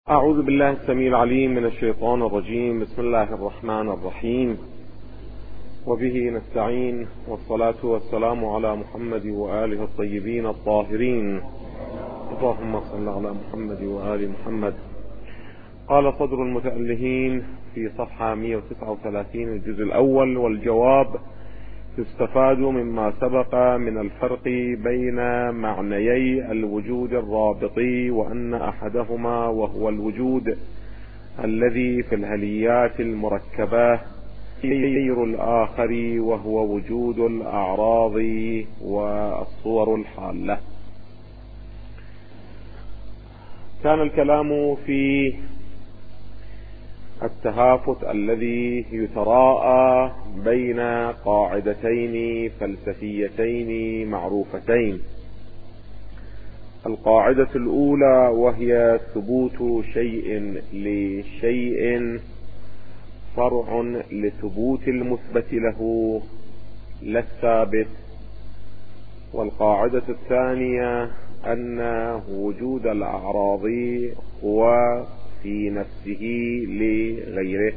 أعوذ بالله السميع العليم من الشيطان الرجيم. بسم الله الرحمن الرحيم، وبه نستعين، والصلاة والسلام على محمد وآله الطيبين الطاهرين. اللهم صل على محمد وآل محمد. قال صدر المتألهين في صفحة 139 الجزء الأول: والجواب: يستفاد مما سبق من الفرق بين معنيي الوجود الرابطي، وأن أحدهما وهو الوجود الذي في الهليات المركبة غير الآخر، وهو وجود الأعراض والصور الحالة. كان الكلام في التهافت الذي يتراءى بين قاعدتين فلسفيتين معروفتين. القاعدة الأولى وهي ثبوت شيء لشيء فرع لثبوت المثبت له لا الثابت. والقاعدة الثانية أن وجود الأعراض هو في نفسه لغيره،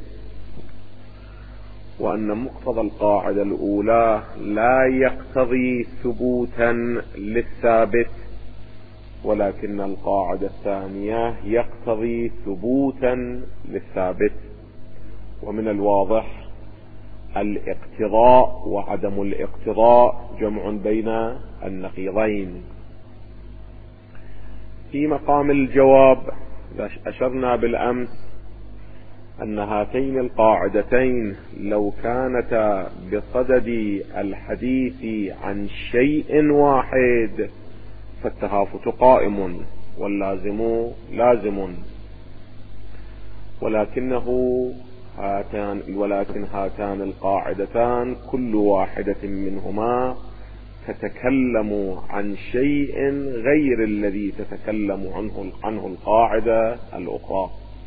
وأن مقتضى القاعدة الأولى لا يقتضي ثبوتا للثابت، ولكن القاعدة الثانية يقتضي ثبوتا للثابت. ومن الواضح الاقتضاء وعدم الاقتضاء جمع بين النقيضين. في مقام الجواب أشرنا بالأمس أن هاتين القاعدتين لو كانتا بصدد الحديث عن شيء واحد فالتهافت قائم واللازم لازم، ولكن هاتان القاعدتان كل واحدة منهما تتكلم عن شيء غير الذي تتكلم عنه القاعدة الأخرى.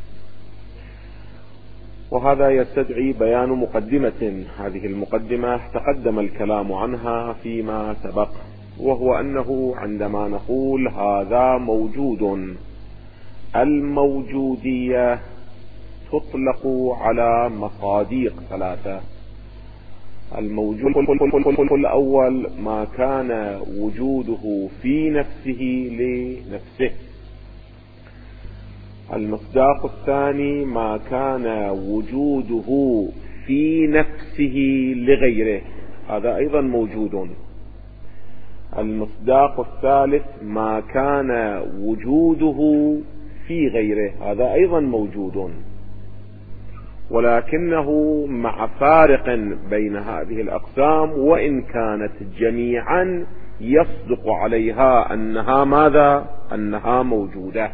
وهذا يستدعي بيان مقدمة. هذه المقدمة تقدم الكلام عنها فيما سبق، وهو أنه عندما نقول هذا موجود، الموجودية تطلق على مصادق ثلاثة. الموجود الأول ما كان وجوده في نفسه لنفسه. المصداق الثاني ما كان وجوده في نفسه لغيره، هذا أيضا موجود. المصداق الثالث ما كان وجوده في غيره، هذا أيضا موجود، ولكنه مع فارق بين هذه الأقسام، وإن كانت جميعا يصدق عليها أنها ماذا؟ أنها موجودة.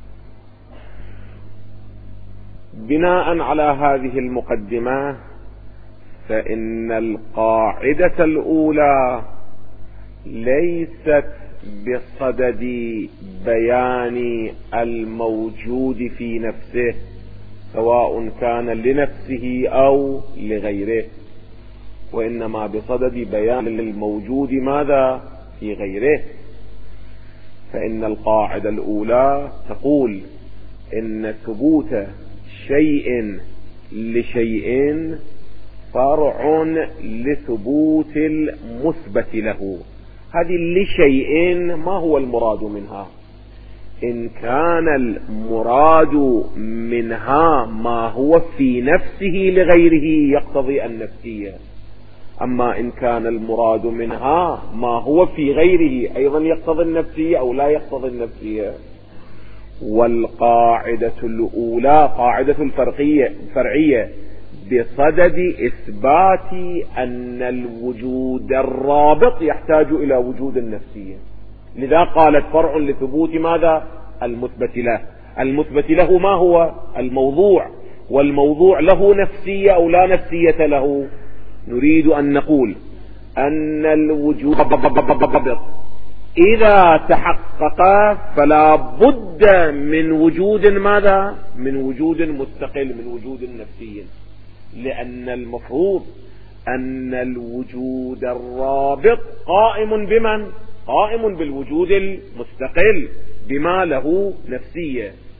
بناء على هذه المقدمة فإن القاعدة الأولى ليست بصدد بيان الموجود في نفسه سواء كان لنفسه أو لغيره، وإنما بصدد بيان الموجود ماذا؟ في غيره. فإن القاعدة الأولى تقول إن ثبوت شيء لشيء فرع لثبوت المثبت له. هذه لشيء ما هو المراد منها؟ إن كان المراد منها ما هو في نفسه لغيره يقتضي النفسية، أما إن كان المراد منها ما هو في غيره أيضا يقتضي النفسية أو لا يقتضي النفسية. والقاعدة الأولى قاعدة الفرعية بصدد إثبات أن الوجود الرابط يحتاج إلى وجود النفسية، لذا قالت فرع لثبوت ماذا؟ المثبت له. المثبت له ما هو؟ الموضوع، والموضوع له نفسية أو لا نفسية له. نريد أن نقول أن الوجود إذا تحقق فلا بد من وجود ماذا؟ من وجود مستقل، من وجود نفسي، لأن المفروض أن الوجود الرابط قائم بمن؟ قائم بالوجود المستقل بما له نفسية.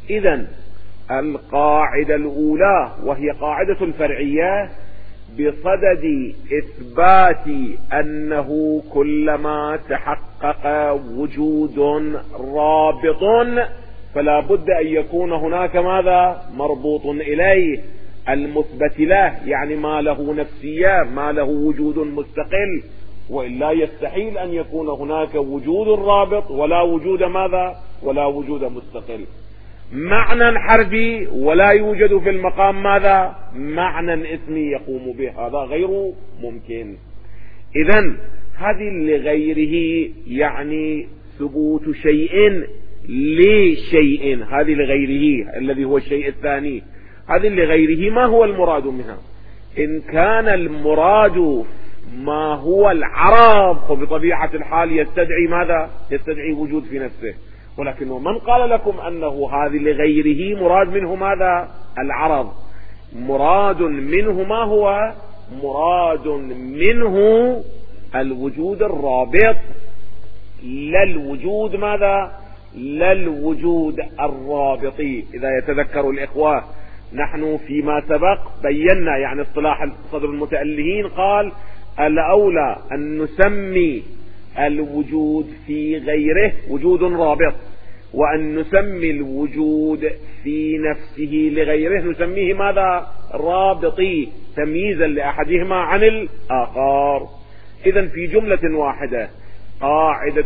إذن القاعدة الأولى وهي قاعدة الفرعية بصدد إثبات أنه كلما تحقق وجود رابط فلا بد أن يكون هناك ماذا؟ مربوط إليه المثبت له، يعني ما له نفسية، ما له وجود مستقل، وإلا يستحيل أن يكون هناك وجود رابط ولا وجود ماذا؟ ولا وجود مستقل. معنى حرفي ولا يوجد في المقام ماذا؟ معنى اسمي يقوم به، هذا غير ممكن. إذن هذه لغيره يعني ثبوت شيء لشيء، هذه لغيره الذي هو الشيء الثاني، هذه لغيره ما هو المراد منها؟ إن كان المراد ما هو العرض فبطبيعة الحال يستدعي ماذا؟ يستدعي وجود في نفسه، ولكنه من قال لكم أنه هذه لغيره مراد منه ماذا؟ العرض. مراد منه ما هو؟ مراد منه الوجود الرابط، لا الوجود ماذا؟ لا الوجود الرابطي. إذا يتذكر الإخوة نحن فيما سبق بينا يعني اصطلاح صدر المتألهين، قال الأولى أن نسمي الوجود في غيره وجود رابط، وأن نسمي الوجود في نفسه لغيره نسميه ماذا؟ رابطي، تمييزا لأحدهما عن الآخر. إذن في جملة واحدة قاعدة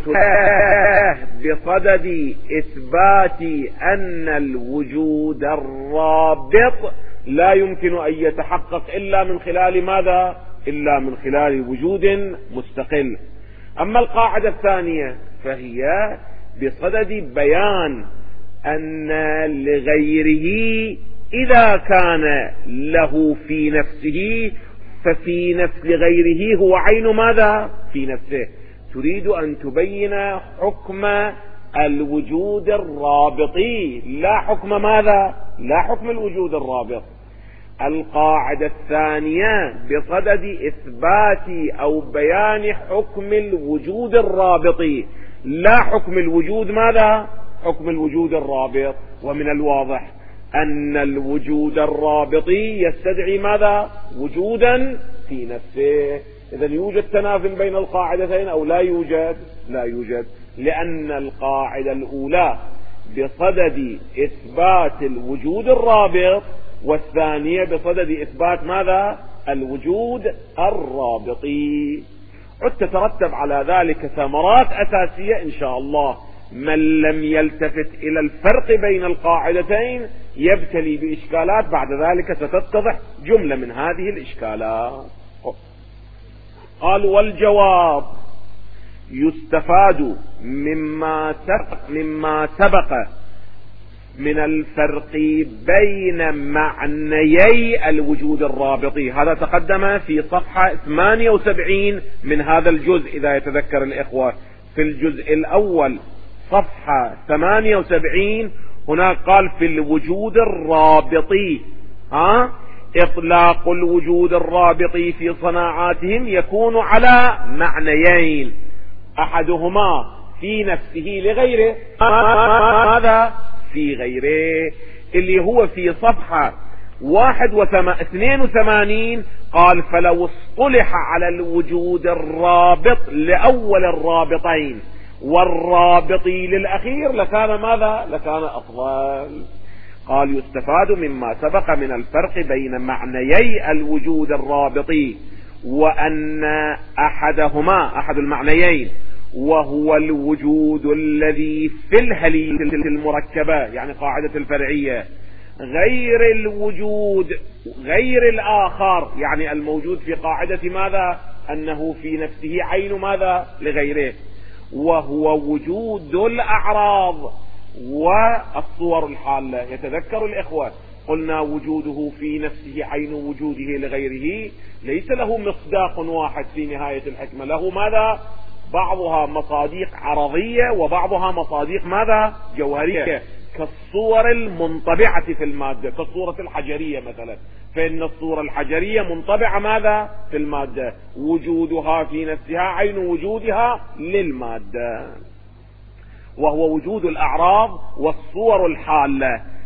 بصدد إثبات أن الوجود الرابط لا يمكن أن يتحقق إلا من خلال ماذا؟ إلا من خلال وجود مستقل. أما القاعدة الثانية فهي بصدد بيان أن لغيره إذا كان له في نفسه ففي نفس لغيره هو عين ماذا؟ في نفسه. تريد أن تبين حكم الوجود الرابطي لا حكم ماذا؟ لا حكم الوجود الرابط. القاعدة الثانية بصدد إثبات أو بيان حكم الوجود الرابطي لا حكم الوجود ماذا؟ حكم الوجود الرابط. ومن الواضح أن الوجود الرابطي يستدعي ماذا؟ وجودا في نفسه. إذن يوجد تنافي بين القاعدتين أو لا يوجد؟ لا يوجد، لأن القاعدة الأولى بصدد إثبات الوجود الرابط والثانية بصدد إثبات ماذا؟ الوجود الرابطي. تترتب على ذلك ثمرات أساسية إن شاء الله. من لم يلتفت إلى الفرق بين القاعدتين يبتلي بإشكالات بعد ذلك ستتضح جملة من هذه الإشكالات. قال والجواب يستفاد مما سبق من الفرق بين معنيي الوجود الرابطي. هذا تقدم في صفحة 78 من هذا الجزء إذا يتذكر الإخوة. في الجزء الأول صفحة 78 هناك قال في الوجود الرابطي إطلاق الوجود الرابطي في صناعاتهم يكون على معنيين، أحدهما في نفسه لغيره، هذا في غيره، اللي هو في صفحة 82 قال فلو اصطلح على الوجود الرابط لأول الرابطين والرابطي للأخير لكان ماذا؟ لكان أفضل. قال يستفاد مما سبق من الفرق بين معنيي الوجود الرابطي وأن أحدهما أحد المعنيين وهو الوجود الذي في الهلية المركبة، يعني قاعدة الفرعية، غير الوجود غير الآخر، يعني الموجود في قاعدة ماذا؟ أنه في نفسه عين ماذا؟ لغيره، وهو وجود الأعراض والصور الحالة. يتذكر الإخوة قلنا وجوده في نفسه عين وجوده لغيره ليس له مصداق واحد في نهاية الحكمة، له ماذا؟ بعضها مصادق عرضية وبعضها مصادق ماذا؟ جوهرية، كالصور المنطبعة في المادة، كالصورة الحجرية مثلا، فإن الصورة الحجرية منطبعة ماذا؟ في المادة، وجودها في نفسها عين وجودها للمادة، وهو وجود الأعراض والصور الحالة.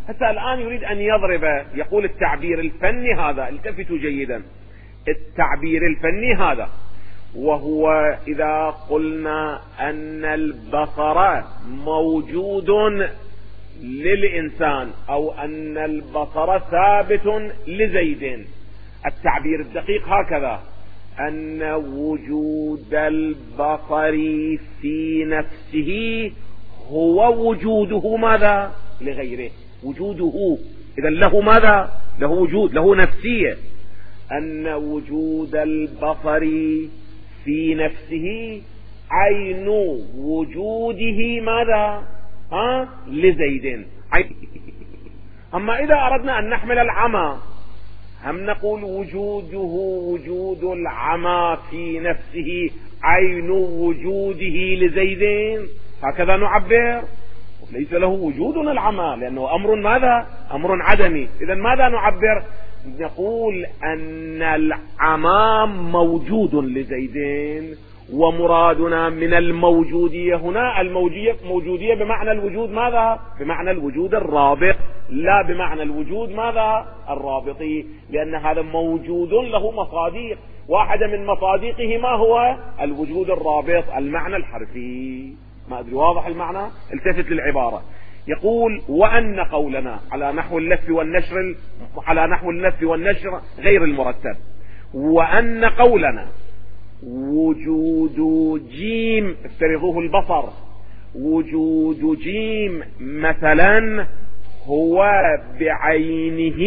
هسه الآن يريد أن يضرب، يقول التعبير الفني هذا، التفتوا جيدا، التعبير الفني هذا، وهو إذا قلنا أن البصر موجود للإنسان أو أن البصر ثابت لزيد، التعبير الدقيق هكذا: أن وجود البصر في نفسه هو وجوده ماذا؟ لغيره، وجوده إذن له ماذا؟ له وجود، له نفسية. أن وجود البصر في نفسه عين وجوده ماذا؟ لزيد. أما إذا أردنا أن نحمل العمى، هم نقول وجوده وجود العمى في نفسه عين وجوده لزيد، هكذا نعبر. ليس له وجود العمى لأنه أمر ماذا؟ أمر عدمي. إذن ماذا نعبر؟ نقول أن العمى موجود لزيدين، ومرادنا من الموجودية هنا الموجودية بمعنى الوجود ماذا؟ بمعنى الوجود الرابط، لا بمعنى الوجود ماذا؟ الرابطي، لأن هذا موجود له مصاديق، واحدة من مصاديقه ما هو؟ الوجود الرابط، المعنى الحرفي. ما أدري واضح المعنى؟ التفت للعبارة. يقول: وأن قولنا على نحو اللف والنشر، على نحو اللف والنشر غير المرتب، وأن قولنا وجود جيم، افترضوه البصر، وجود جيم مثلا هو بعينه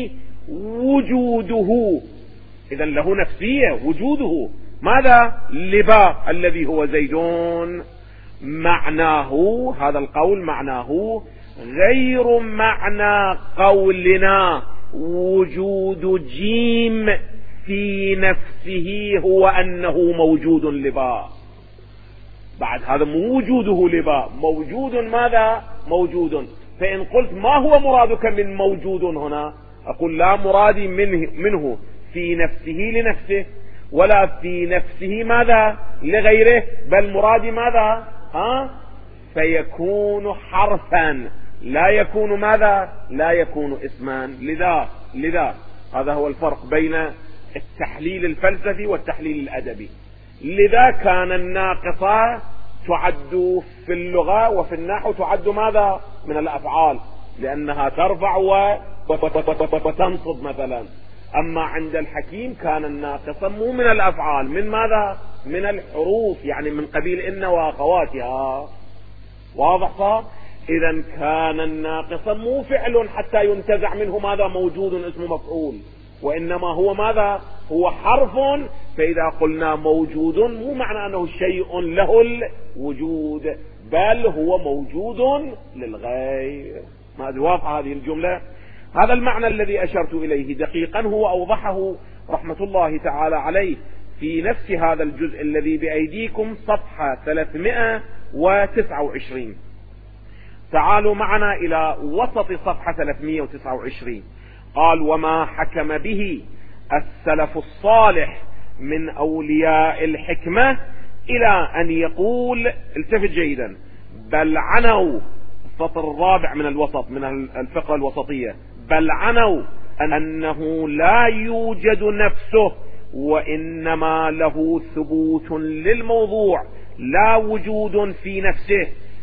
وجوده، إذا له نفسية وجوده ماذا؟ لباء الذي هو زيدون. معناه هذا القول معناه غير معنى قولنا وجود جيم في نفسه هو أنه موجود لباء. بعد هذا مو وجوده لباء، موجود ماذا؟ موجود. فإن قلت ما هو مرادك من موجود هنا؟ أقول لا مرادي منه في نفسه لنفسه، ولا في نفسه ماذا؟ لغيره، بل مرادي ماذا؟ فيكون حرفا، لا يكون ماذا؟ لا يكون اسما. لذا هذا هو الفرق بين التحليل الفلسفي والتحليل الأدبي. لذا كان الناقصة تعد في اللغة وفي النحو تعد ماذا؟ من الأفعال، لأنها ترفع وتنصب مثلا. أما عند الحكيم كان الناقصة مو من الأفعال، من ماذا؟ من الحروف، يعني من قبيل إن وأخواتها. واضح صار؟ إذا كان الناقصة مو فعل حتى ينتزع منه ماذا؟ موجود اسم مفعول، وإنما هو ماذا؟ هو حرف. فإذا قلنا موجود مو معنى أنه شيء له الوجود، بل هو موجود للغير. ما أدري واضحة هذه الجملة؟ هذا المعنى الذي أشرت إليه دقيقا هو أوضحه رحمة الله تعالى عليه في نفس هذا الجزء الذي بأيديكم، صفحة 329. تعالوا معنا إلى وسط صفحة 329. قال: وما حكم به السلف الصالح من أولياء الحكمة إلى أن يقول، التفت جيدا، بل عنوا، السطر الرابع من الوسط من الفقرة الوسطية، بل عنوا أنه لا يوجد نفسه، وإنما له ثبوت للموضوع، لا وجود في نفسه،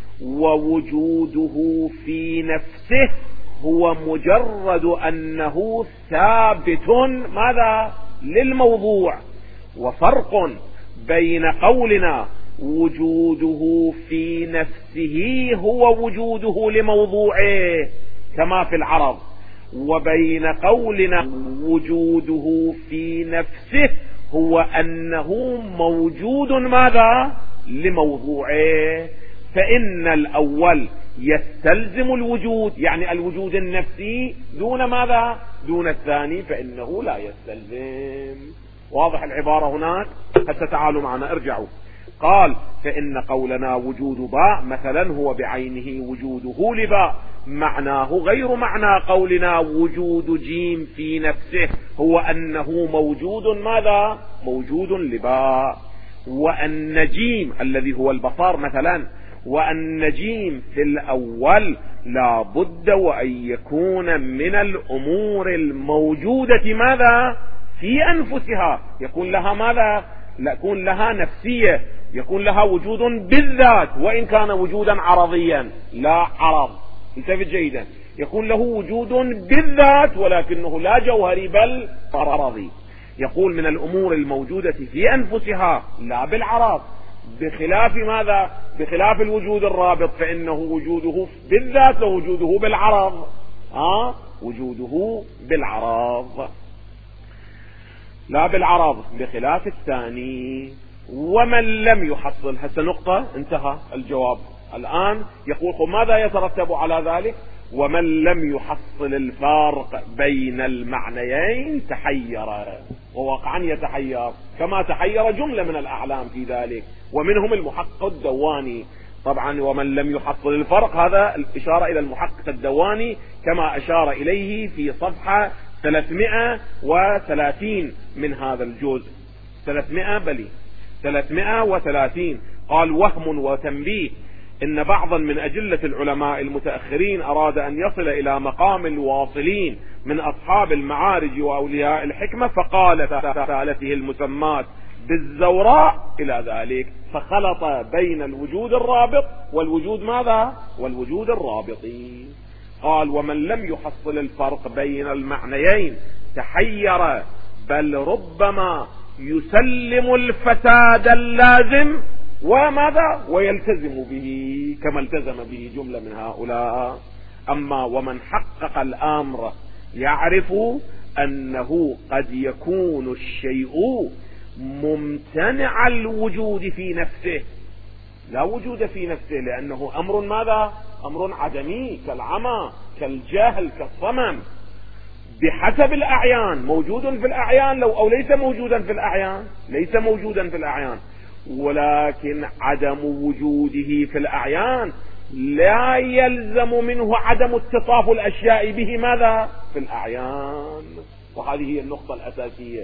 ووجوده في نفسه هو مجرد أنه ثابت ماذا؟ للموضوع. وفرق بين قولنا وجوده في نفسه هو وجوده لموضوعه كما في العرض، وبين قولنا وجوده في نفسه هو أنه موجود ماذا؟ لموضوعه. فإن الأول يستلزم الوجود، يعني الوجود النفسي، دون ماذا؟ دون الثاني فإنه لا يستلزم. واضح العبارة هناك؟ حتى تعالوا معنا ارجعوا. قال: فإن قولنا وجود باء مثلا هو بعينه وجوده لباء، معناه غير معنى قولنا وجود جيم في نفسه هو أنه موجود ماذا؟ موجود لباء. وأن جيم الذي هو البصر مثلا، وأن جيم في الأول لا بد وأن يكون من الأمور الموجودة ماذا في أنفسها، يكون لها ماذا، يكون لها نفسية، يكون لها وجود بالذات، وإن كان وجودا عرضيا لا عرض، انتبه جيدا، يكون له وجود بالذات ولكنه لا جوهري بل عرضي. يقول من الأمور الموجودة في أنفسها لا بالعرض، بخلاف ماذا، بخلاف الوجود الرابط فإنه وجوده بالذات ووجوده بالعرض، وجوده بالعرض لا بالعرض، بخلاف الثاني. ومن لم يحصل، هسه نقطة انتهى الجواب. الآن يقول ماذا يترتب على ذلك؟ ومن لم يحصل الفارق بين المعنيين تحير، وواقعا يتحير كما تحير جملة من الأعلام في ذلك، ومنهم المحقق الدواني. طبعا ومن لم يحصل الفرق هذا الإشارة إلى المحقق الدواني كما أشار إليه في صفحة 330 من هذا الجزء، 330 قال: وهم وتنبيه إن بعضا من أجلة العلماء المتأخرين أراد أن يصل إلى مقام الواصلين من أصحاب المعارج وأولياء الحكمة، فقال ثالثه المسمات بالزوراء إلى ذلك، فخلط بين الوجود الرابط والوجود ماذا، والوجود الرابطي. قال: ومن لم يحصل الفرق بين المعنيين تحير، بل ربما يسلم الفساد اللازم وماذا ويلتزم به كما التزم به جملة من هؤلاء. أما ومن حقق الأمر يعرف أنه قد يكون الشيء ممتنع الوجود في نفسه، لا وجود في نفسه، لأنه أمر ماذا، أمر عدمي كالعمى كالجهل كالصمم، بحسب الأعيان، موجود في الأعيان لو أو ليس موجودا في الأعيان، ليس موجودا في الأعيان، ولكن عدم وجوده في الأعيان لا يلزم منه عدم اتصاف الأشياء به ماذا في الأعيان. وهذه هي النقطة الأساسية،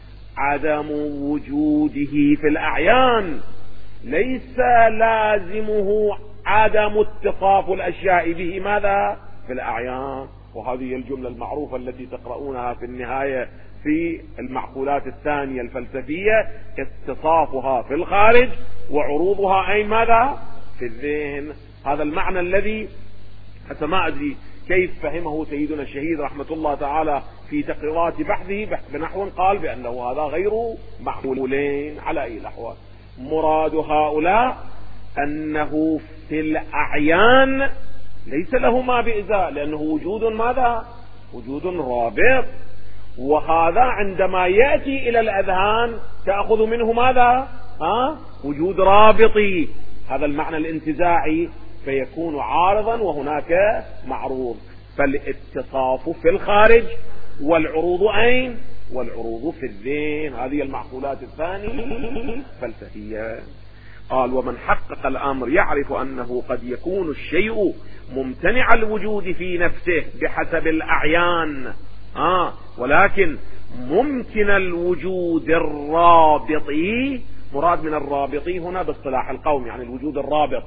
عدم وجوده في الأعيان ليس لازمه عدم اتصاف الأشياء به ماذا في الأعيان. وهذه الجملة المعروفة التي تقرؤونها في النهاية في المعقولات الثانية الفلسفية: اتصافها في الخارج وعروضها أين ماذا في الذهن. هذا المعنى الذي حتى ما أدري كيف فهمه سيدنا الشهيد رحمة الله تعالى في تقريرات بحثه بنحو قال بأنه هذا غير معقولين. على أي الأحوال مراد هؤلاء أنه في الأعيان ليس له ما بإزاء، لأنه وجود ماذا، وجود رابط، وهذا عندما يأتي إلى الأذهان تأخذ منه ماذا، وجود رابطي، هذا المعنى الانتزاعي، فيكون عارضا وهناك معروض. فالاتصاف في الخارج والعروض أين، والعروض في الذهن. هذه المعقولات الثانية فلسفية. قال: ومن حقق الأمر يعرف أنه قد يكون الشيء ممتنع الوجود في نفسه بحسب الأعيان، ولكن ممكن الوجود الرابطي. مراد من الرابطي هنا باصطلاح القوم يعني الوجود الرابط،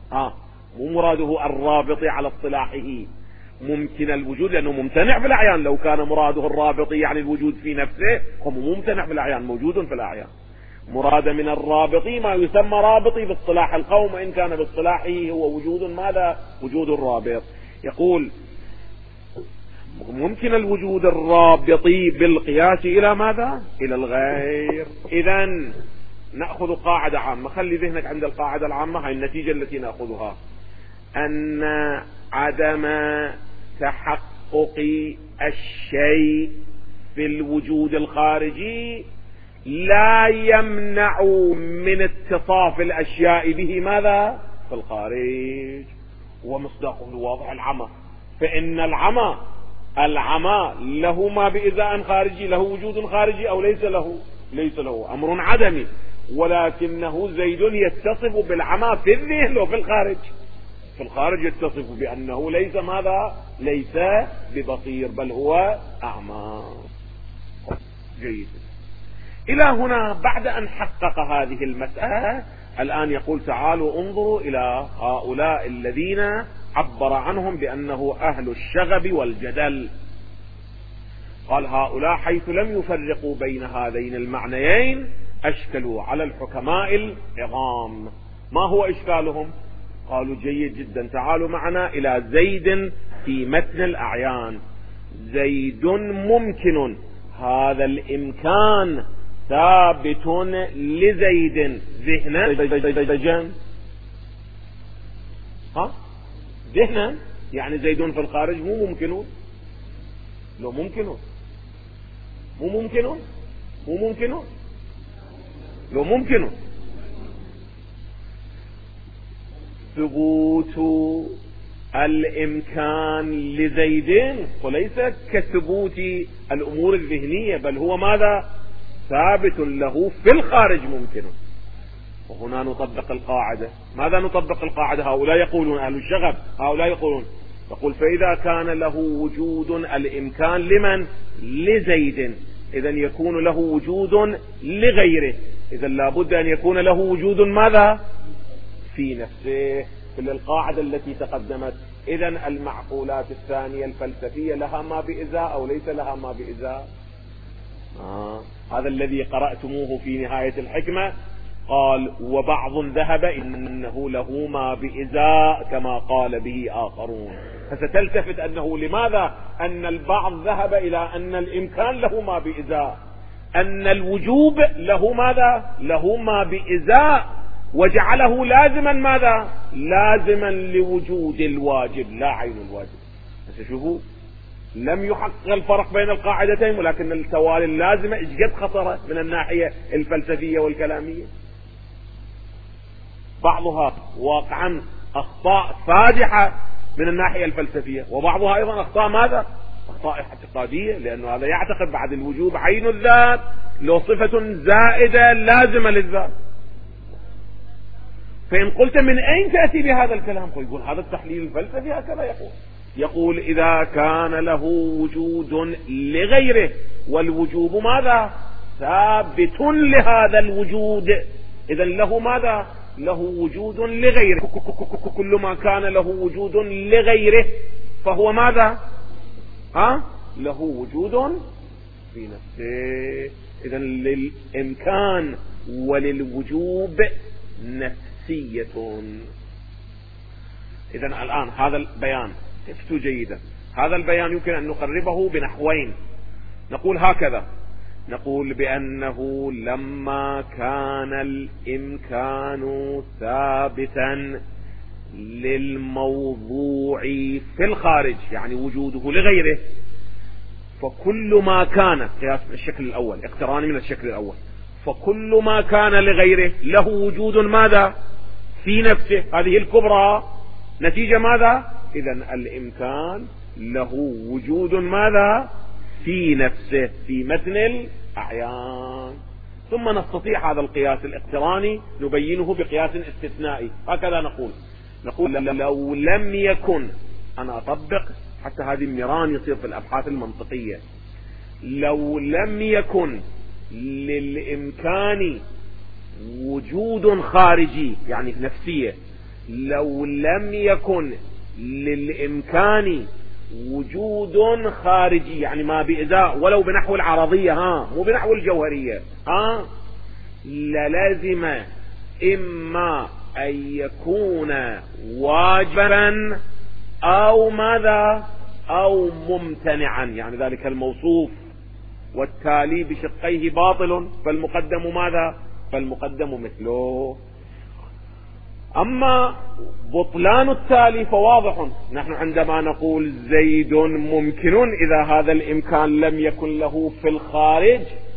مو مراده الرابطي على اصطلاحه، ممكن الوجود لأنه ممتنع في الأعيان. لو كان مراده الرابطي يعني الوجود في نفسه، هو ممتنع في الأعيان، موجود في الأعيان. مراد من الرابطي ما يسمى رابطي باصطلاح القوم، إن كان باصطلاحه هو وجود ماذا، وجود الرابط. يقول: ممكن الوجود الرابطي بالقياس إلى ماذا، إلى الغير. إذن نأخذ قاعدة عامة، خلي ذهنك عند القاعدة العامة، هاي النتيجة التي نأخذها، أن عدم تحقق الشيء في الوجود الخارجي لا يمنع من اتصاف الأشياء به ماذا في الخارج. ومصداقه الواضح العمى، فإن العمى له ما بإزاء خارجي، له وجود خارجي أو ليس له، ليس له، أمر عدمي، ولكنه زيد يتصف بالعمى في الذهن وفي الخارج. في الخارج يتصف بأنه ليس ماذا، ليس ببصير بل هو أعمى. جيد. إلى هنا بعد أن حقق هذه المسألة الآن يقول: تعالوا انظروا إلى هؤلاء الذين عبر عنهم بأنه أهل الشغب والجدل. قال هؤلاء حيث لم يفرقوا بين هذين المعنيين أشكلوا على الحكماء العظام. ما هو إشكالهم؟ قالوا جيد جدا، تعالوا معنا إلى زيد في متن الأعيان. زيد ممكن، هذا الإمكان ثابت لزيد ذهنا ذهنا، يعني زيد في الخارج مو ممكنون، لو ممكنون مو ممكنون مو ممكنون لو ممكنون. ثبوت الإمكان لزيد وليس كثبوت الأمور الذهنية، بل هو ماذا؟ ثابت له في الخارج ممكن. وهنا نطبق القاعدة. ماذا نطبق القاعدة؟ هؤلاء يقولون أهل الشغب، هؤلاء يقولون يقول فإذا كان له وجود الإمكان لمن؟ لزيد، إذا يكون له وجود لغيره، إذا لابد أن يكون له وجود ماذا؟ في نفسه، في القاعدة التي تقدمت. إذا المعقولات الثانية الفلسفية لها ما بإزاء أو ليس لها ما بإزاء؟ هذا الذي قرأتموه في نهاية الحكمة. قال وبعض ذهب إنه له ما بإزاء كما قال به آخرون. فستلتفت أنه لماذا أن البعض ذهب إلى أن الإمكان له ما بإزاء، أن الوجوب له ماذا؟ له ما بإزاء، وجعله لازما ماذا؟ لازما لوجود الواجب لا عين الواجب. شوفوا لم يحقق الفرق بين القاعدتين، ولكن التوالي اللازمة اجد خطرة من الناحية الفلسفية والكلامية. بعضها واقعا أخطاء فادحة من الناحية الفلسفية، وبعضها أيضا أخطاء ماذا؟ أخطاء اعتقادية، لأنه هذا يعتقد بعد الوجوب عين الذات لو صفة زائدة لازمة للذات. فإن قلت من أين تأتي بهذا الكلام؟ يقول هذا التحليل الفلسفي هكذا يقول إذا كان له وجود لغيره، والوجوب ماذا؟ ثابت لهذا الوجود، إذا له ماذا؟ له وجود لغيره. كل ما كان له وجود لغيره فهو ماذا؟ له وجود في نفسه. إذا للإمكان وللوجوب نفسية. إذا الآن هذا البيان تفتوا جيدا، هذا البيان يمكن أن نقربه بنحوين. نقول هكذا، نقول بأنه لما كان الإمكان ثابتا للموضوع في الخارج، يعني وجوده لغيره، فكل ما كان قياس الشكل الأول اقتراني من الشكل الأول، فكل ما كان لغيره له وجود ماذا؟ في نفسه، هذه الكبرى نتيجة ماذا؟ إذن الإمكان له وجود ماذا؟ في نفسه، في متن الأعيان. ثم نستطيع هذا القياس الاقتراني نبينه بقياس استثنائي. هكذا نقول لو لم يكن، أنا أطبق حتى هذه النيران يصير في الأبحاث المنطقية، لو لم يكن للإمكان وجود خارجي يعني نفسية، لو لم يكن للإمكان وجود خارجي يعني ما بإزاء ولو بنحو العرضية مو بنحو الجوهرية للازم إما أن يكون واجبا أو ماذا؟ أو ممتنعا، يعني ذلك الموصوف والتالي بشقيه باطل فالمقدم ماذا؟ فالمقدم مثله. أما بطلان التالي فواضح، نحن عندما نقول زيد ممكن إذا هذا الإمكان لم يكن له في الخارج،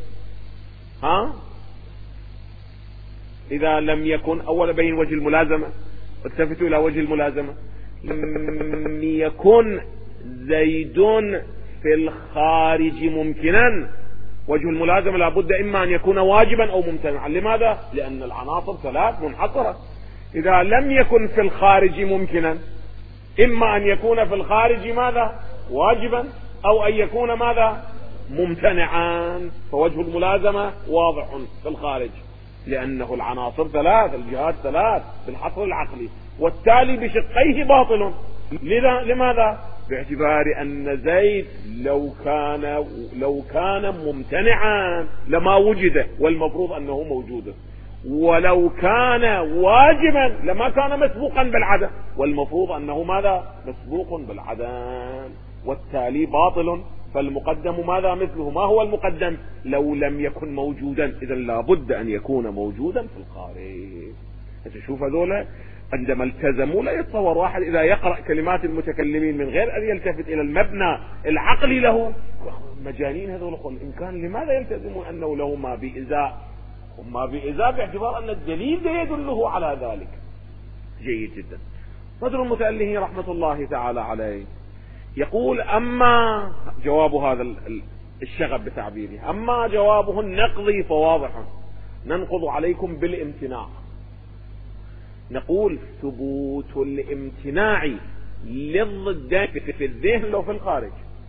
إذا لم يكن، أولا بين وجه الملازمة، التفتوا إلى وجه الملازمة، لم يكن زيد في الخارج ممكنا، وجه الملازمة لابد إما أن يكون واجبا أو ممتنعا. لماذا؟ لأن العناصر ثلاث منحصرة. إذا لم يكن في الخارج ممكنا، إما أن يكون في الخارج ماذا؟ واجبا، أو أن يكون ماذا؟ ممتنعا. فوجه الملازمة واضح في الخارج، لأنه العناصر ثلاث، الجهات ثلاث بالحصر العقلي، والتالي بشقيه باطل. لماذا؟ باعتبار أن زيد لو كان ممتنعا لما وجد، والمفروض أنه موجود، ولو كان واجبا لما كان مسبوقا بالعدم، والمفروض أنه ماذا؟ مسبوق بالعدم، والتالي باطل. فالمقدم ماذا مثله؟ ما هو المقدم؟ لو لم يكن موجودا، إذا لابد أن يكون موجودا في الخارج. تشوف هذولا عندما التزموا، لا يتصور واحد إذا يقرأ كلمات المتكلمين من غير أن يلتفت إلى المبنى العقلي له. مجانين هذول. إن كان لماذا يلتزمون أنه له ما بإزاء؟ وما بإزاء باعتبار أن الدليل يدله على ذلك. جيد جدا. صدر المتأله رحمة الله تعالى عليه يقول: أما جواب هذا الشغب بتعبيره، أما جوابه النقضي فواضح، ننقض عليكم بالامتناع. نقول: ثبوت الامتناع للضدين في الذهن لو في الخارج،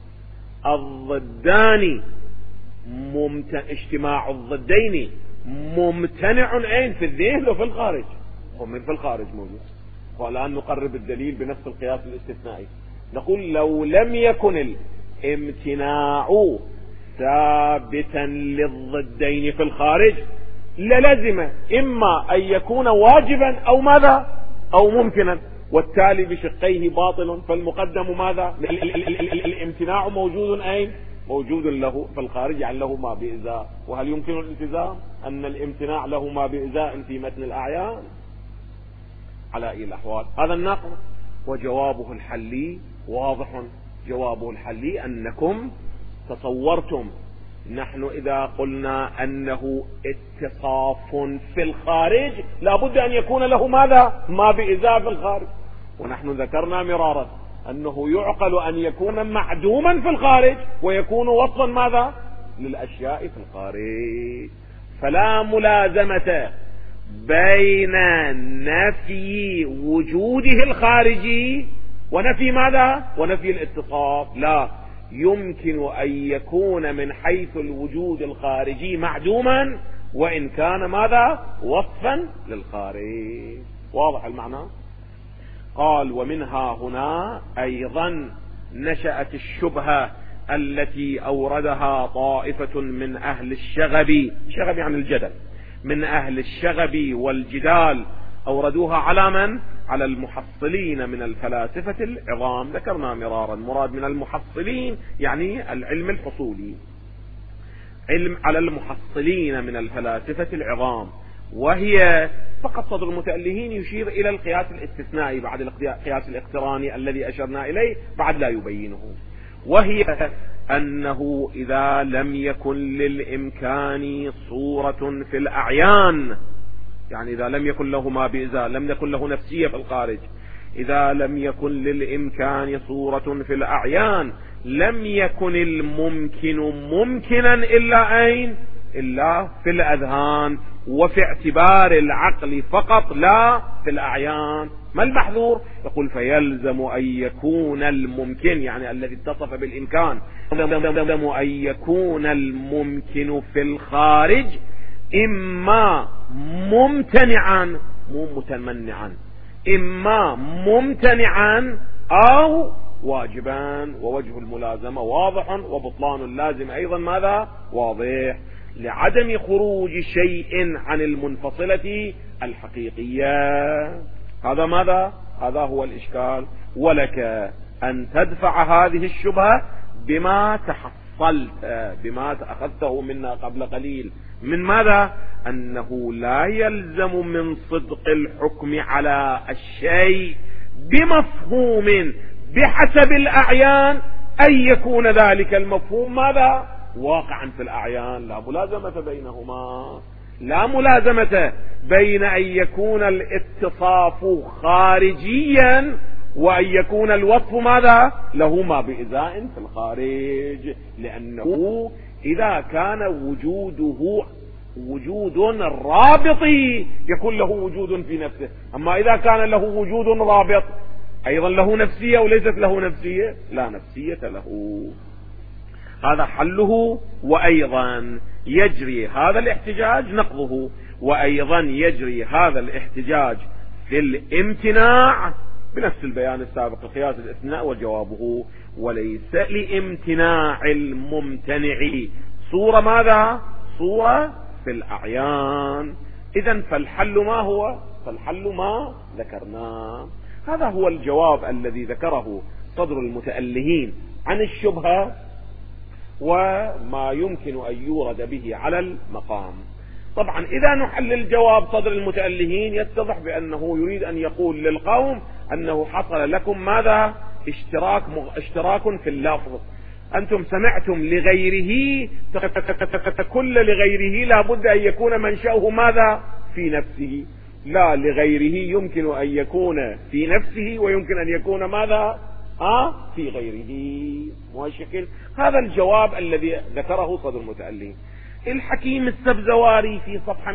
الضدان اجتماع الضدين ممتنع أين؟ في الذهن لو في الخارج. ومن في الخارج موجود. والآن نقرب الدليل بنفس القياس الاستثنائي. نقول: لو لم يكن الامتناع ثابتا للضدين في الخارج للزم إما أن يكون واجبا أو ماذا؟ أو ممكنا، والتالي بشقيه باطل. فالمقدم ماذا؟ الامتناع موجود أين؟ موجود له في الخارج، يعني له ما بإزاء. وهل يمكن الالتزام أن الامتناع له ما بإزاء في متن الأعيان؟ على أي الأحوال هذا النقض. وجوابه الحلي واضح. جوابه الحلي أنكم تصورتم نحن إذا قلنا أنه اتصاف في الخارج لابد أن يكون له ماذا؟ ما بإزاء في الخارج. ونحن ذكرنا مرارا أنه يعقل أن يكون معدوما في الخارج ويكون وصفا ماذا؟ للأشياء في الخارج. فلا ملازمة بين نفي وجوده الخارجي ونفي ماذا؟ ونفي الاتصاف. لا، يمكن أن يكون من حيث الوجود الخارجي معدوما وإن كان ماذا؟ وصفا للخارج. واضح المعنى؟ قال: ومنها هنا أيضا نشأت الشبهة التي أوردها طائفة من أهل الشغب، شغب يعني الجدل، من أهل الشغب والجدال، أوردوها على من؟ على المحصلين من الفلاسفة العظام. ذكرنا مرارا مراد من المحصلين يعني العلم الحصولي، علم على المحصلين من الفلاسفة العظام، وهي فقط صدر المتألهين يشير إلى القياس الاستثنائي بعد القياس الاقتراني الذي أشرنا إليه بعد لا يبينه، وهي أنه إذا لم يكن للإمكان صورة في الأعيان، يعني إذا لم يكن له ما بإزاء، لم يكن له نفسية في الخارج، إذا لم يكن للإمكان صورة في الأعيان لم يكن الممكن ممكنا إلا أين؟ إلا في الأذهان وفي اعتبار العقل فقط لا في الأعيان. ما المحذور؟ يقول: فيلزم أن يكون الممكن، يعني الذي اتصف بالإمكان، يلزم أن يكون الممكن في الخارج إما ممتنعا مو متمنعا، إما ممتنعا أو واجبا. ووجه الملازمة واضح، وبطلان اللازم أيضا ماذا؟ واضح، لعدم خروج شيء عن المنفصلة الحقيقية. هذا ماذا؟ هذا هو الإشكال. ولك أن تدفع هذه الشبهة بما تحصلت، بما أخذته منا قبل قليل من ماذا؟ أنه لا يلزم من صدق الحكم على الشيء بمفهوم بحسب الأعيان أن يكون ذلك المفهوم ماذا؟ واقعا في الأعيان. لا ملازمة بينهما، لا ملازمة بين أن يكون الاتصاف خارجيا وأن يكون الوصف ماذا؟ له ما بإزاء في الخارج، لأنه إذا كان وجوده وجود رابطي يكون له وجود في نفسه، أما إذا كان له وجود رابط أيضا له نفسية وليست له نفسية، لا نفسية له. هذا حله. وأيضا يجري هذا الاحتجاج نقضه، وأيضا يجري هذا الاحتجاج في الامتناع بنفس البيان السابق قياس الاستثناء وجوابه وليس لامتناع الممتنع صورة ماذا؟ صورة في الأعيان. إذن فالحل ما هو؟ فالحل ما ذكرناه. هذا هو الجواب الذي ذكره صدر المتألهين عن الشبهة وما يمكن أن يورد به على المقام. طبعا إذا نحلل جواب صدر المتألهين يتضح بأنه يريد أن يقول للقوم أنه حصل لكم ماذا؟ اشتراك في اللفظ. أنتم سمعتم لغيره، كل لغيره لا بد أن يكون منشأه ماذا؟ في نفسه. لا، لغيره يمكن أن يكون في نفسه ويمكن أن يكون ماذا؟ في غيره. مشكل. هذا الجواب الذي ذكره صدر المتألهين. الحكيم السبزواري في صفحة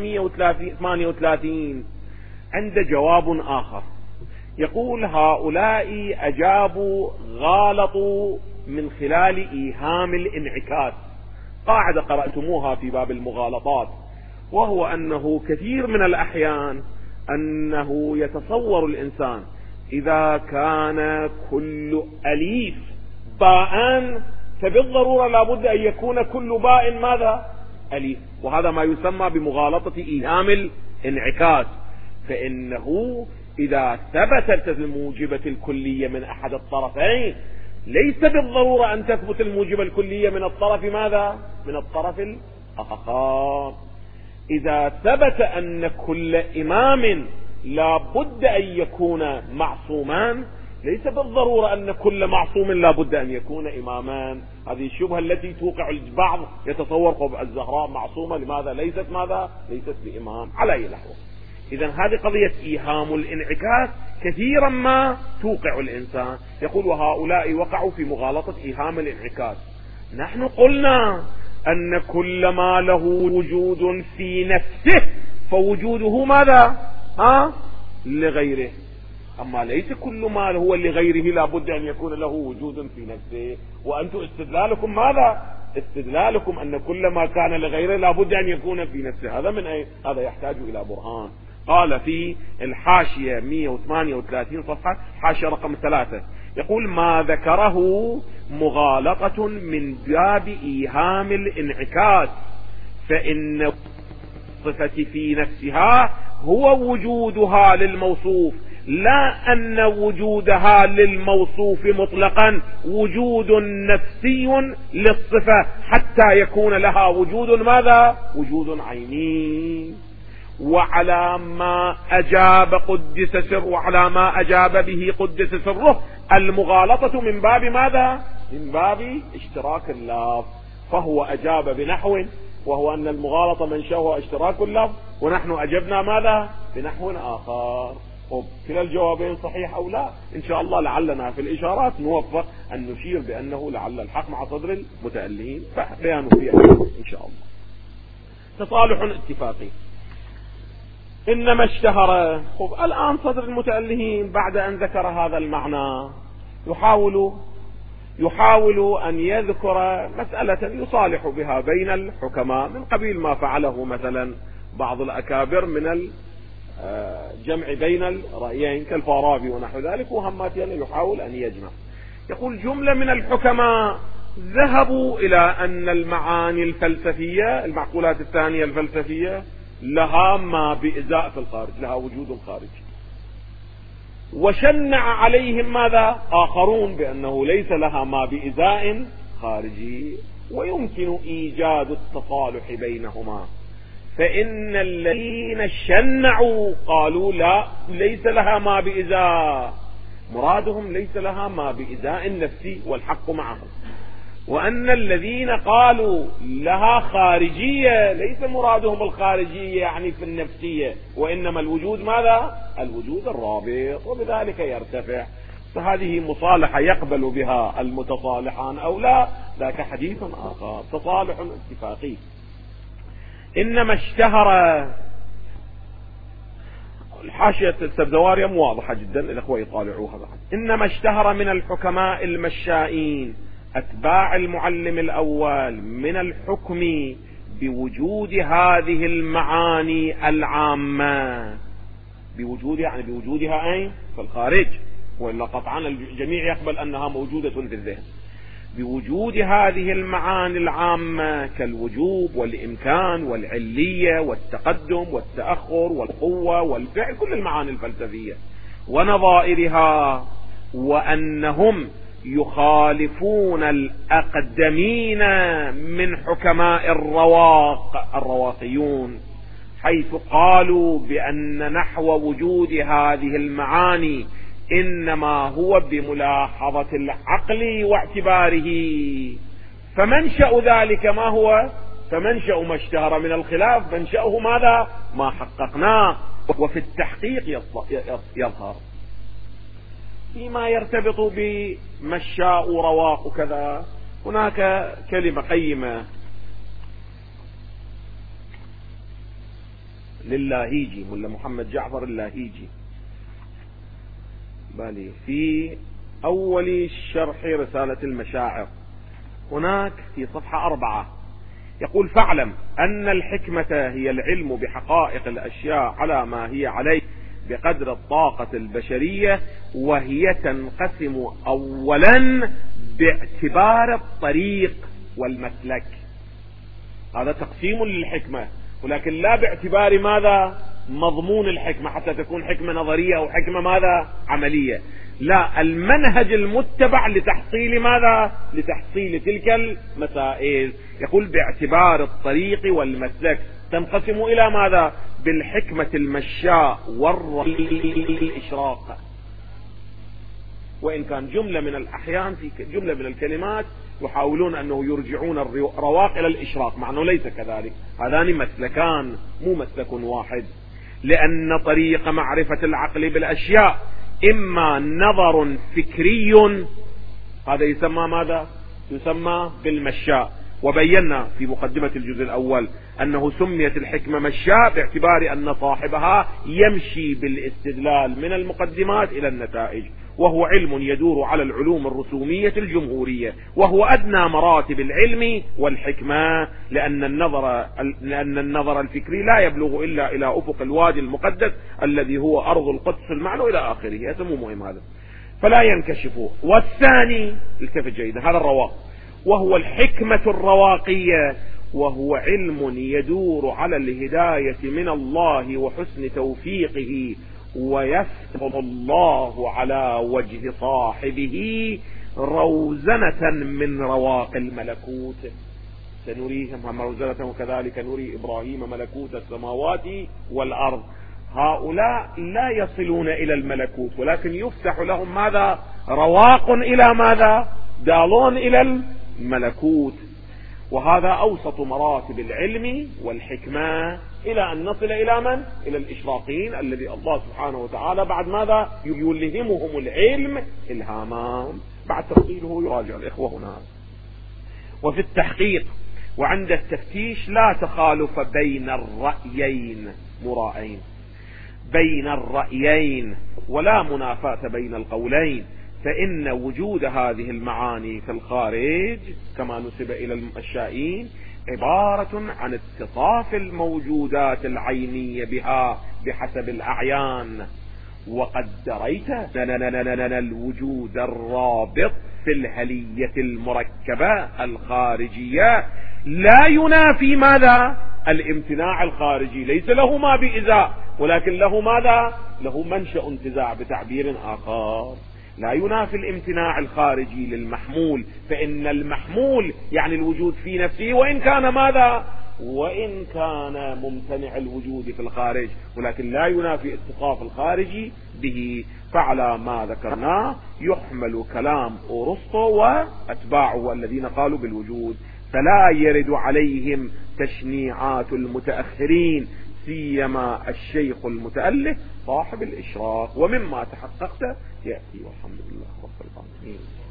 138 عند جواب آخر يقول هؤلاء أجابوا غالطوا من خلال إيهام الانعكاس. قاعدة قرأتموها في باب المغالطات، وهو أنه كثير من الأحيان أنه يتصور الإنسان إذا كان كل أليف باء فبالضرورة لابد أن يكون كل باء ماذا؟ أليف، وهذا ما يسمى بمغالطة إيهام الانعكاس. فإنه إذا ثبتت الموجبة الكلية من أحد الطرفين ليس بالضرورة أن تثبت الموجبة الكلية من الطرف ماذا؟ من الطرف الآخر. إذا ثبت أن كل إمام لا بد أن يكون معصومان ليس بالضرورة أن كل معصوم لا بد أن يكون إمامان. هذه الشبهة التي توقع البعض يتصور الزهراء معصومة، لماذا ليست ماذا؟ ليست بإمام. على أي لحظة. إذن هذه قضية إيهام الانعكاس كثيرا ما توقع الإنسان. يقول وهؤلاء وقعوا في مغالطة إيهام الانعكاس. نحن قلنا أن كل ما له وجود في نفسه فوجوده ماذا؟ لغيره. أما ليس كل ما هو لغيره لا بد أن يكون له وجود في نفسه. وأنتم استدلالكم ماذا؟ استدلالكم أن كل ما كان لغيره لا بد أن يكون في نفسه. هذا من أي؟ هذا يحتاج إلى برهان. قال في الحاشية 138 صفحة حاشية رقم 3 يقول ما ذكره مغالطة من باب إيهام الانعكاس، فإن الصفة في نفسها هو وجودها للموصوف، لا أن وجودها للموصوف مطلقا وجود نفسي للصفة حتى يكون لها وجود ماذا؟ وجود عيني. وعلى ما أجاب قدس سره، وعلى ما أجاب به قدس سره المغالطة من باب ماذا؟ من باب اشتراك اللفظ. فهو أجاب بنحو وهو أن المغالطة منشأها اشتراك اللفظ، ونحن أجبنا ماذا؟ بنحو آخر. كلا الجوابين صحيح أو لا؟ إن شاء الله لعلنا في الإشارات نوفق أن نشير بأنه لعل الحق مع صدر المتألهين، فبيانه فيها إن شاء الله. تصالح اتفاقي. إنما اشتهر. الآن صدر المتألهين بعد أن ذكر هذا المعنى يحاول أن يذكر مسألة يصالح بها بين الحكماء من قبيل ما فعله مثلا بعض الأكابر من الجمع بين الرأيين كالفارابي ونحو ذلك، وهماتيا يحاول أن يجمع. يقول جملة من الحكماء ذهبوا إلى أن المعاني الفلسفية المعقولات الثانية الفلسفية لها ما بإزاء في الخارج، لها وجود خارجي. وشنع عليهم ماذا؟ آخرون بأنه ليس لها ما بإزاء خارجي ويمكن إيجاد التصالح بينهما. فإن الذين شنعوا قالوا لا ليس لها ما بإزاء، مرادهم ليس لها ما بإزاء نفسي والحق معهم. وأن الذين قالوا لها خارجية ليس مرادهم الخارجية يعني في النفسية، وإنما الوجود ماذا؟ الوجود الرابط، وبذلك يرتفع. فهذه مصالحة يقبل بها المتصالحان أو لا، ذاك حديث آخر. تصالح اتفاقي. إنما اشتهر. الحاشية السبزوارية واضحة جدا، الأخوة يطالعوها بعد. إنما اشتهر من الحكماء المشائين أتباع المعلم الأول من الحكم بوجود هذه المعاني العامة، بوجودها يعني بوجودها أين؟ في الخارج، وإلا قطعا الجميع يقبل أنها موجودة في الذهن. بوجود هذه المعاني العامة كالوجوب والإمكان والعلية والتقدم والتأخر والقوة والفعل، كل المعاني الفلسفية ونظائرها، وأنهم يخالفون الأقدمين من حكماء الرواقيون، حيث قالوا بأن نحو وجود هذه المعاني إنما هو بملاحظة العقل واعتباره. فمنشأ ذلك ما هو؟ فمنشأ ما اشتهر من الخلاف منشأه ماذا؟ ما حققناه. وفي التحقيق يظهر فيما يرتبط بمشاء ورواق كذا. هناك كلمة قيمة للاهيجي، ملا محمد جعفر اللاهيجي، بالي في أول شرح رسالة المشاعر، هناك في صفحة 4 يقول: فاعلم أن الحكمة هي العلم بحقائق الأشياء على ما هي عليه بقدر الطاقة البشرية، وهي تنقسم أولا باعتبار الطريق والمسلك. هذا تقسيم للحكمة، ولكن لا باعتبار ماذا؟ مضمون الحكمة، حتى تكون حكمة نظرية أو حكمة ماذا؟ عملية. لا، المنهج المتبع لتحصيل ماذا؟ لتحصيل تلك المسائل. يقول باعتبار الطريق والمسلك، تنقسم إلى ماذا؟ بالحكمة المشاء والإشراق. وإن كان جملة من الأحيان في جملة من الكلمات يحاولون أنه يرجعون الرواق إلى الإشراق، مع أنه ليس كذلك، هذان مسلكان مو مسلك واحد. لأن طريق معرفة العقل بالأشياء إما نظر فكري، هذا يسمى ماذا؟ يسمى بالمشاء. وبينا في مقدمة الجزء الأول أنه سميت الحكمة مشاء باعتبار أن صاحبها يمشي بالاستدلال من المقدمات إلى النتائج، وهو علم يدور على العلوم الرسومية الجمهورية، وهو أدنى مراتب العلم والحكمة، لأن النظر الفكري لا يبلغ إلا إلى أفق الوادي المقدس الذي هو أرض القدس المعنى إلى آخره. يسمى مهم هذا، فلا ينكشف. والثاني، التفت جيدا، هذا الرواق، وهو الحكمة الرواقية، وهو علم يدور على الهداية من الله وحسن توفيقه، ويفتح الله على وجه صاحبه روزنة من رواق الملكوت. سنريهم روزنة، وكذلك نري إبراهيم ملكوت السماوات والأرض. هؤلاء لا يصلون إلى الملكوت، ولكن يفتح لهم ماذا؟ رواق إلى ماذا؟ دالون إلى الملكوت. وهذا أوسط مراتب العلم والحكمة، إلى أن نصل إلى من؟ إلى الإشراقين الذي الله سبحانه وتعالى بعد ماذا؟ يلهمهم العلم إلهاما. بعد تفصيله يراجع الإخوة هنا. وفي التحقيق وعند التفتيش لا تخالف بين الرأيين، مرائين بين الرأيين، ولا منافاة بين القولين، فإن وجود هذه المعاني في الخارج كما نسب إلى المشائين عبارة عن اتصاف الموجودات العينية بها بحسب الأعيان. وقد دريت أن الوجود الرابط في الهلية المركبة الخارجية لا ينافي ماذا؟ الامتناع الخارجي. ليس له ما بإزاء، ولكن له ماذا؟ له منشأ انتزاع بتعبير آخر. لا ينافي الامتناع الخارجي للمحمول، فإن المحمول يعني الوجود في نفسه، وإن كان ماذا؟ وإن كان ممتنع الوجود في الخارج، ولكن لا ينافي اتصاف الخارجي به. فعلى ما ذكرناه يحمل كلام أرسطو وأتباعه الذين قالوا بالوجود، فلا يرد عليهم تشنيعات المتأخرين، سيما الشيخ المتألف صاحب الإشراق. ومما تحققت يأتي، والحمد لله رب العالمين.